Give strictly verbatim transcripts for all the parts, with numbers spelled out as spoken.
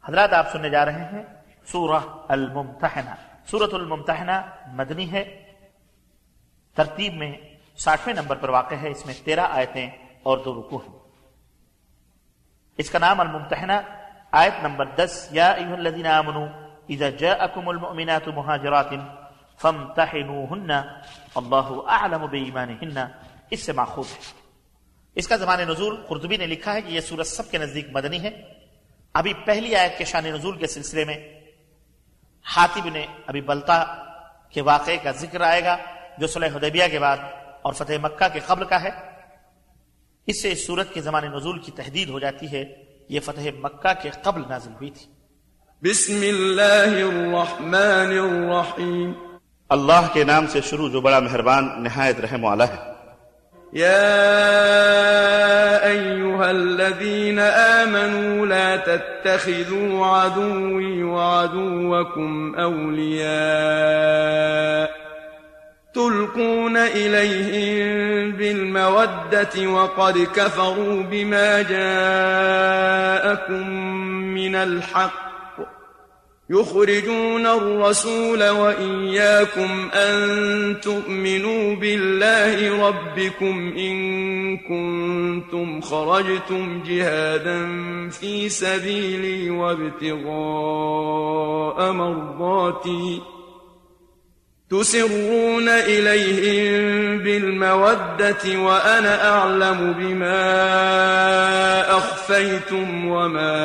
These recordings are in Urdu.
حضرات آپ سننے جا رہے ہیں سورہ الممتحنہ. سورۃ الممتحنہ مدنی ہے، ترتیب میں ساٹھویں نمبر پر واقع ہے. اس میں تیرہ آیتیں اور دو رکوع ہیں. اس کا نام الممتحنہ. آیت نمبر دس، یا ایھا الذین آمنوا اذا جاءکم المؤمنات مہاجرات فامتحنوہن اللہ اعلم بایمانہن، اس سے ماخوذ ہے. اس کا زمان نزول قرطبی نے لکھا ہے کہ یہ سورۃ سب کے نزدیک مدنی ہے. ابھی پہلی آیت کے شان نزول کے سلسلے میں حاتب نے ابی بلتا کے واقعے کا ذکر آئے گا جو صلح حدیبیہ کے بعد اور فتح مکہ کے قبل کا ہے. اس سے اس سورت کے زمان نزول کی تحدید ہو جاتی ہے. یہ فتح مکہ کے قبل نازل ہوئی تھی. بسم اللہ الرحمن الرحیم. اللہ کے نام سے شروع جو بڑا مہربان نہایت رحم والا ہے. یا ایھا الذین آمنوا لا تتخذوا عدوی وعدوکم اولیاء تلقون إليهم بالمودة وقد كفروا بما جاءكم من الحق يخرجون الرسول وإياكم أن تؤمنوا بالله ربكم إن كنتم خرجتم جهادا في سبيلي وابتغاء مرضاتي تسرون إليهم بالمودة وأنا أعلم بما أخفيتم وما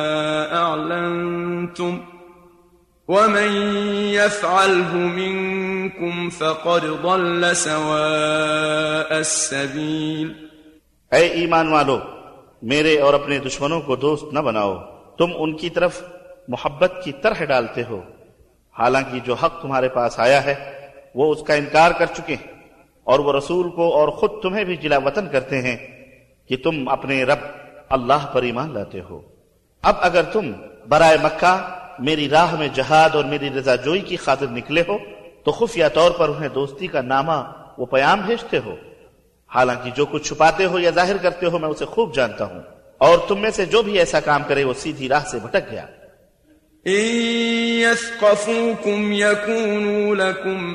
أعلنتم ومن يفعله منكم فقد ضل سواء السبيل. اے ایمان والو، میرے اور اپنے دشمنوں کو دوست نہ بناؤ. تم ان کی طرف محبت کی طرح ڈالتے ہو حالانکہ جو حق تمہارے پاس آیا ہے وہ اس کا انکار کر چکے ہیں، اور وہ رسول کو اور خود تمہیں بھی جلا وطن کرتے ہیں کہ تم اپنے رب اللہ پر ایمان لاتے ہو. اب اگر تم برائے مکہ میری راہ میں جہاد اور میری رضا جوئی کی خاطر نکلے ہو تو خفیہ طور پر انہیں دوستی کا نامہ وہ پیام بھیجتے ہو، حالانکہ جو کچھ چھپاتے ہو یا ظاہر کرتے ہو میں اسے خوب جانتا ہوں، اور تم میں سے جو بھی ایسا کام کرے وہ سیدھی راہ سے بھٹک گیا. إن يثقفوكم يكونوا لكم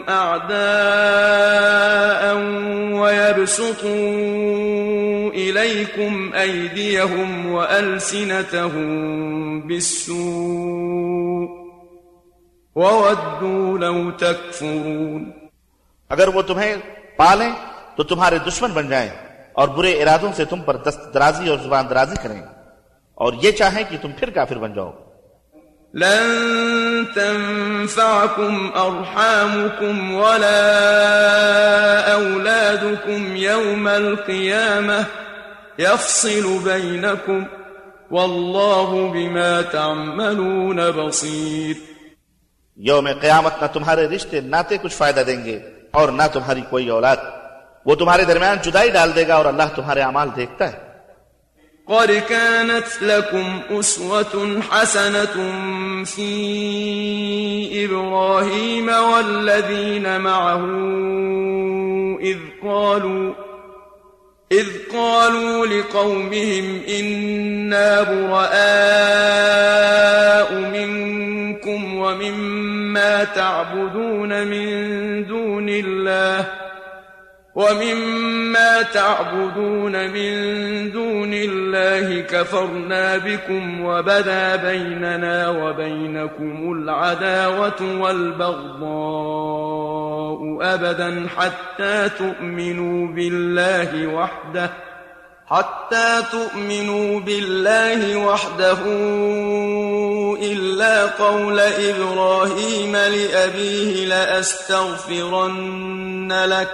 أعداء ويبسطوا إليكم أيديهم وألسنتهم بالسوء وودوا لو تكفرون. اگر وہ تمہیں پالیں تو تمہارے دشمن بن جائیں اور برے ارادوں سے تم پر دست درازی اور زبان درازی کریں، اور یہ چاہیں کہ تم پھر کافر بن جاؤ. لن تنفعكم أرحامكم ولا أولادكم يوم القيامة يفصل بينكم والله بما تعملون بصير. یوم قیامت نہ تمہارے رشتے ناتے کچھ فائدہ دیں گے اور نہ تمہاری کوئی اولاد. وہ تمہارے درمیان جدائی ڈال دے گا اور اللہ تمہارے اعمال دیکھتا ہے. قد كانت لكم أسوة حسنة في إبراهيم والذين معه إذ قالوا إذ قالوا لقومهم إنا براء منكم ومما تعبدون من دون الله ومما تعبدون من دون الله كفرنا بكم وبدا بيننا وبينكم العداوة والبغضاء أبدا حتى تؤمنوا بالله وحده حتى تؤمنوا بالله وحده إلا قول إبراهيم لأبيه لأستغفرن لك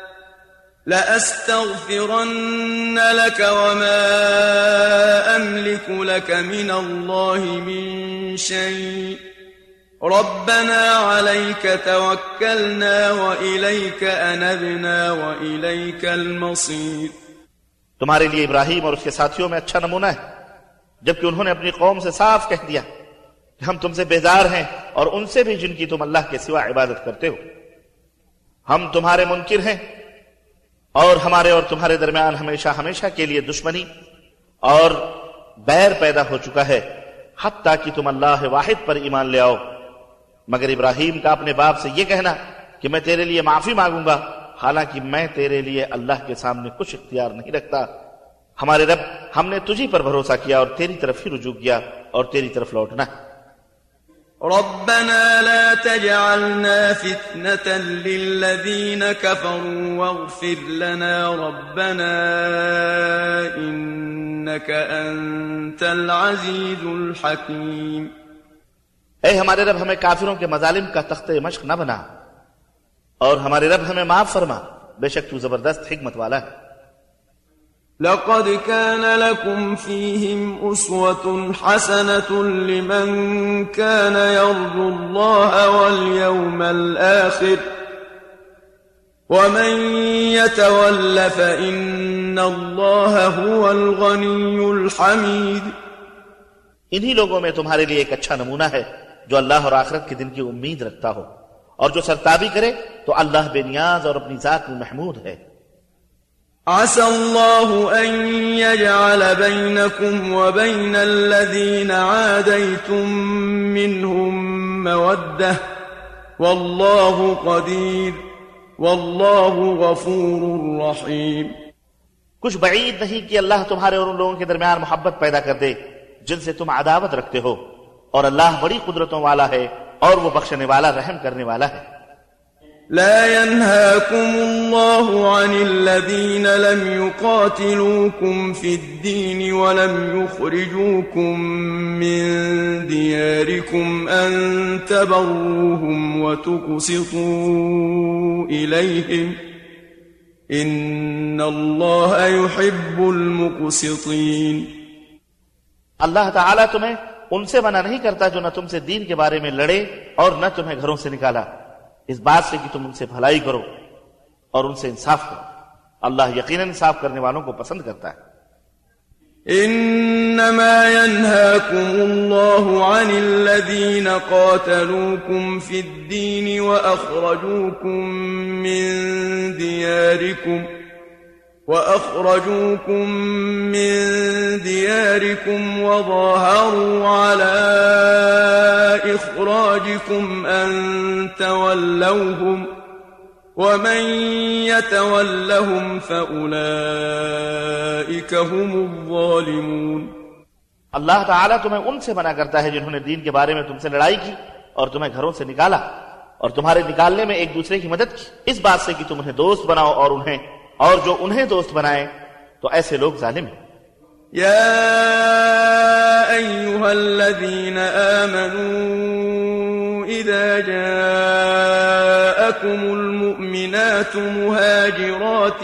لأستغفرن لك وما أملك لك من الله من شيء ربنا عليك توكلنا وإليك أنبنا وإليك المصير. تمہارے لیے ابراہیم اور اس کے ساتھیوں میں اچھا نمونہ ہے جبکہ انہوں نے اپنی قوم سے صاف کہہ دیا کہ ہم تم سے بیزار ہیں اور ان سے بھی جن کی تم اللہ کے سوا عبادت کرتے ہو. ہم تمہارے منکر ہیں اور ہمارے اور تمہارے درمیان ہمیشہ ہمیشہ کے لیے دشمنی اور بیر پیدا ہو چکا ہے. حتیٰ کہ تم اللہ واحد پر ایمان لے آؤ، مگر ابراہیم کا اپنے باپ سے یہ کہنا کہ میں تیرے لیے معافی مانگوں گا، حالانکہ میں تیرے لیے اللہ کے سامنے کچھ اختیار نہیں رکھتا۔ ہمارے رب، ہم نے تجھی پر بھروسہ کیا اور تیری طرف ہی رجوع کیا اور تیری طرف لوٹنا ہے۔ ربنا لا تجعلنا فتنة للذين كفروا واغفر لنا ربنا إنك أنت العزيز الحكيم۔ اے ہمارے رب، ہمیں کافروں کے مظالم کا تخت مشق نہ بنا، اور ہمارے رب ہمیں معاف فرما، بے شک تو زبردست حکمت والا ہے۔ لقد كان لكم فيهم أسوة حسنة لمن كان يرجو الله واليوم الآخر ومن يتول فإن الله هو الغني الحميد۔ انہی لوگوں میں تمہارے لیے ایک اچھا نمونہ ہے جو اللہ اور آخرت کے دن کی امید رکھتا ہو، اور جو سرتابی کرے تو اللہ بے نیاز اور اپنی ذات میں محمود ہے۔ عسى الله أن يجعل بينكم وبين الذين عاديتم منهم مودة والله قدير والله غفور رحيم۔ کچھ بعید نہیں کہ اللہ تمہارے اور ان لوگوں کے درمیان محبت پیدا کر دے جن سے تم عداوت رکھتے ہو، اور اللہ بڑی قدرتوں والا ہے اور وہ بخشنے والا رحم کرنے والا ہے۔ لا ينهاكم الله عن الذين لم يقاتلوكم في الدين ولم يخرجوكم من دياركم أن تبروهم وتقسطوا إليهم إن الله يحب المقسطين۔ اللہ تعالیٰ تمہیں ان سے منع نہیں کرتا جو نہ تم سے دین کے بارے میں لڑے اور نہ تمہیں گھروں سے نکالا، اس بات سے کہ تم ان سے بھلائی کرو اور ان سے انصاف کرو، اللہ یقیناً انصاف کرنے والوں کو پسند کرتا ہے۔ انما ينهاكم الله عن الذين قاتلوكم في الدين واخرجوكم من دياركم وأخرجوكم من دياركم وظاهروا على إخراجكم أن تولوهم ومن يتولهم فأولئك هم الظالمون۔ اللہ تعالیٰ تمہیں ان سے منع کرتا ہے جنہوں نے دین کے بارے میں تم سے لڑائی کی اور تمہیں گھروں سے نکالا اور تمہارے نکالنے میں ایک دوسرے کی مدد کی، اس بات سے کہ تم انہیں دوست بناؤ اور انہیں اور جو انہیں دوست بنائے تو ایسے لوگ ظالم ہیں۔ يا أيها الذين آمنوا إذا جاءكم المؤمنات مهاجرات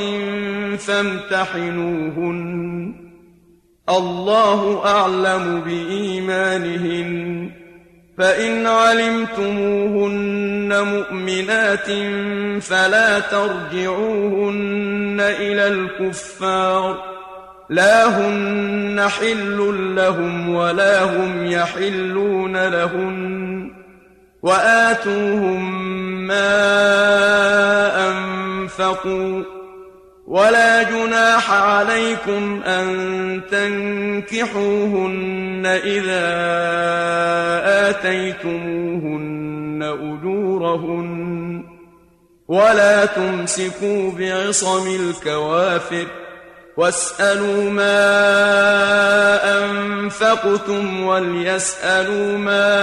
فامتحنوهن الله أعلم بإيمانهن فإن علمتموهن مؤمنات فلا ترجعوهن إلى الكفار لا هن حل لهم ولا هم يحلون لهن وآتوهم ما أنفقوا ولا جناح عليكم أن تنكحوهن إذا آتيتموهن أجورهن ولا تمسكوا بعصم الكوافر واسألوا ما أنفقتم وليسألوا ما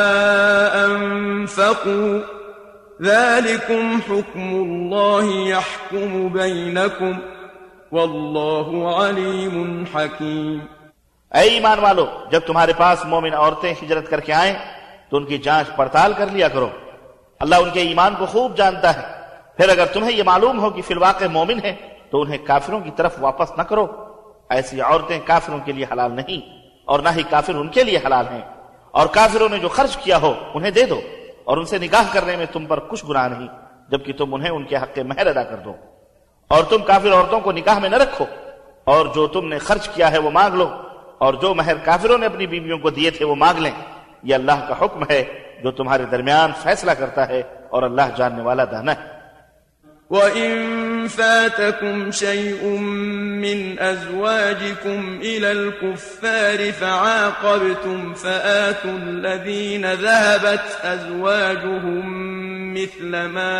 أنفقوا ذلكم حكم الله يحكم بينكم والله عليم حكيم۔ اے ایمان والو، جب تمہارے پاس مومن عورتیں ہجرت کر کے آئیں تو ان کی جانچ پڑتال کر لیا کرو، اللہ ان کے ایمان کو خوب جانتا ہے۔ پھر اگر تمہیں یہ معلوم ہو کہ فی الواقع مومن ہیں تو انہیں کافروں کی طرف واپس نہ کرو، ایسی عورتیں کافروں کے لیے حلال نہیں اور نہ ہی کافر ان کے لیے حلال ہیں، اور کافروں نے جو خرچ کیا ہو انہیں دے دو، اور ان سے نکاح کرنے میں تم پر کچھ گناہ نہیں جبکہ تم انہیں ان کے حق مہر ادا کر دو، اور تم کافر عورتوں کو نکاح میں نہ رکھو، اور جو تم نے خرچ کیا ہے وہ مانگ لو، اور جو مہر کافروں نے اپنی بیویوں کو دیے تھے وہ مانگ لیں، یہ اللہ کا حکم ہے جو تمہارے درمیان فیصلہ کرتا ہے، اور اللہ جاننے والا دانا ہے۔ وَإِن فَاتَكُمْ شَيْءٌ مِّنْ أَزْوَاجِكُمْ إِلَى الْكُفَّارِ فَعَاقَبْتُمْ فَآتُوا الَّذِينَ ذَهَبَتْ أَزْوَاجُهُم مِّثْلَ مَا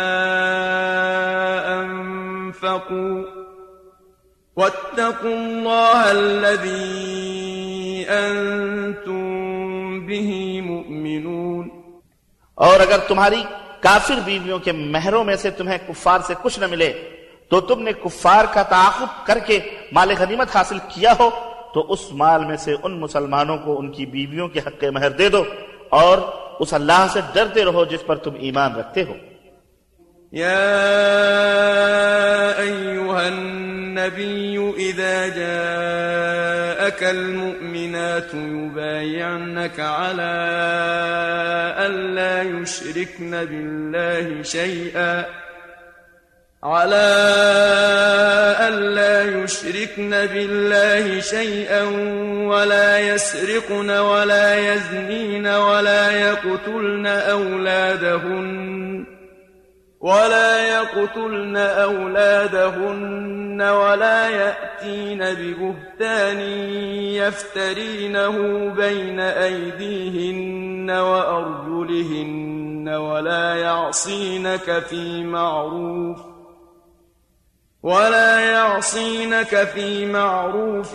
أَنفَقُوا وَاتَّقُوا اللَّهَ الَّذِي أَنتُم بِهِ مُؤْمِنُونَ۔ اور اگر تمہاری کافر بیویوں کے مہروں میں سے تمہیں کفار سے کچھ نہ ملے تو تم نے کفار کا تعاقب کر کے مال غنیمت حاصل کیا ہو تو اس مال میں سے ان مسلمانوں کو ان کی بیویوں کے حق مہر دے دو اور اس اللہ سے ڈرتے رہو جس پر تم ایمان رکھتے ہو۔ يا أيها النبي إذا جاءك المؤمنات يبايعنك على ألا يشركن بالله شيئا على ألا يشركن بالله شيئا ولا يسرقن ولا يزنين ولا يقتلن أولادهن ولا يقتلن أولادهن ولا يأتين ببهتان يفترينه بين أيديهن وأرجلهن ولا يعصينك في معروف ولا يعصينك في معروف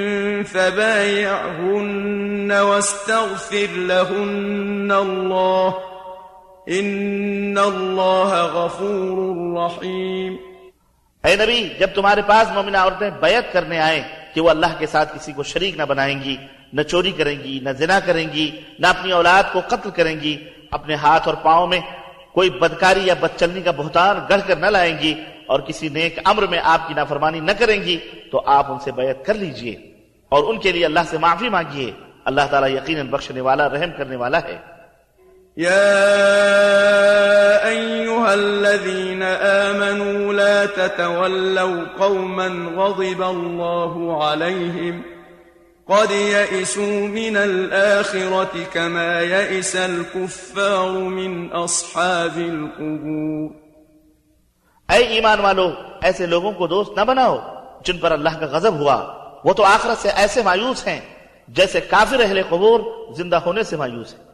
فبايعهن واستغفر لهن الله ان اللہ غفور رحیم۔ اے نبی، جب تمہارے پاس مومنہ عورتیں بیعت کرنے آئیں کہ وہ اللہ کے ساتھ کسی کو شریک نہ بنائیں گی، نہ چوری کریں گی، نہ زنا کریں گی، نہ اپنی اولاد کو قتل کریں گی، اپنے ہاتھ اور پاؤں میں کوئی بدکاری یا بدچلنی کا بہتان گڑھ کر نہ لائیں گی اور کسی نیک امر میں آپ کی نافرمانی نہ کریں گی تو آپ ان سے بیعت کر لیجئے اور ان کے لیے اللہ سے معافی مانگیے، اللہ تعالیٰ یقیناً بخشنے والا رحم کرنے والا ہے۔ يا أيها الذين آمنوا لا تتولوا قوما غضب الله عليهم قد يئسوا من الآخرة كما يئس الكفار من أصحاب القبور۔ اے ایمان والو، ایسے لوگوں کو دوست نہ بناؤ جن پر اللہ کا غضب ہوا، وہ تو آخرت سے ایسے مایوس ہیں جیسے کافر اہل قبور زندہ ہونے سے مایوس ہیں۔